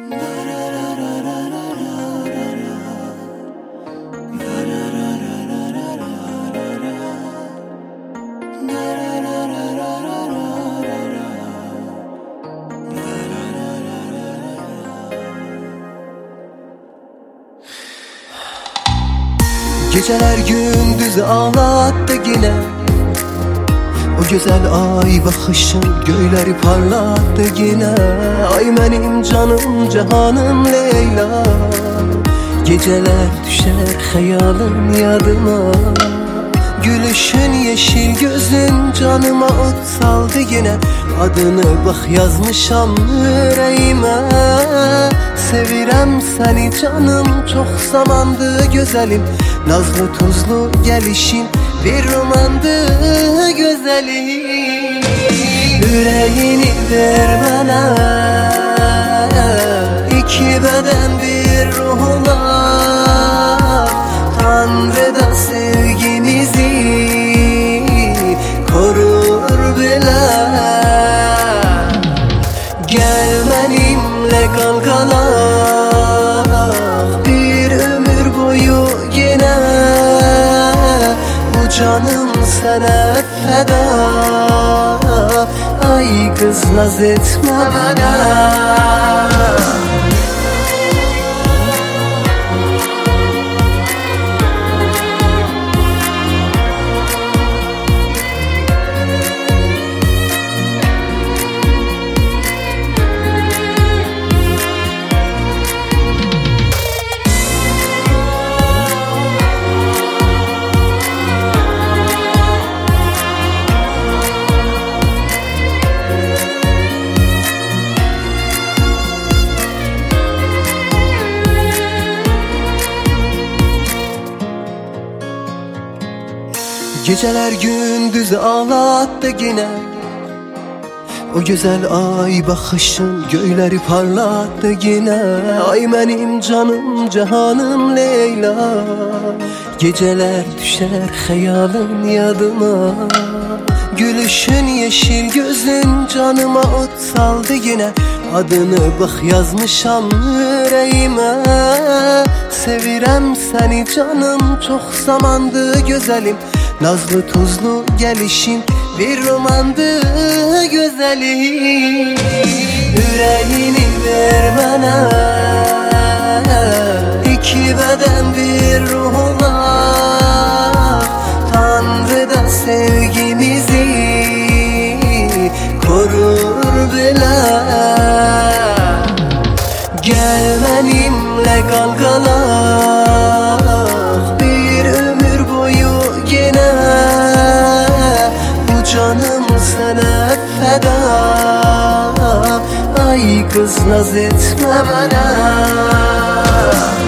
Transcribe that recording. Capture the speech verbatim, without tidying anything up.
Geceler gündüz ağlattı yine. O güzel ay bakışın göyleri parlattı yine. Ay benim canım cahanım Leyla. Geceler düşer hayalın yadıma. Gülüşün yeşil gözün canıma ot saldı yine. Adını bak yazmışam yüreğime. Sevirem seni canım çok zamandı güzelim. Nazlı tuzlu gelişin bir romandı güzelim. Yüreğini ver bana, iki beden bir ruhlar. Tanrı da sevgimizi korur bile. Gel benimle kalkalak bir ömür boyu yine. Bu canım sana feda. Ay kız naz etme bana. Geceler gündüz ağlattı yine. O güzel ay bakışın göyleri parlattı yine. Ay benim canım cahanım Leyla. Geceler düşer hayalın yadıma. Gülüşün yeşil gözün canıma ot saldı yine. Adını bak yazmışam yüreğime. Sevirem seni canım çok zamandı güzelim. Nazlı tuzlu gelişin bir romandı güzelim. Yüreğini ver bana, iki beden bir ruhlar. Tanrı da sevgimizi korur bile. Gel benimle kalkalak bir ömür boyu yine. Bu canım sana feda. Ay kız naz etme bana.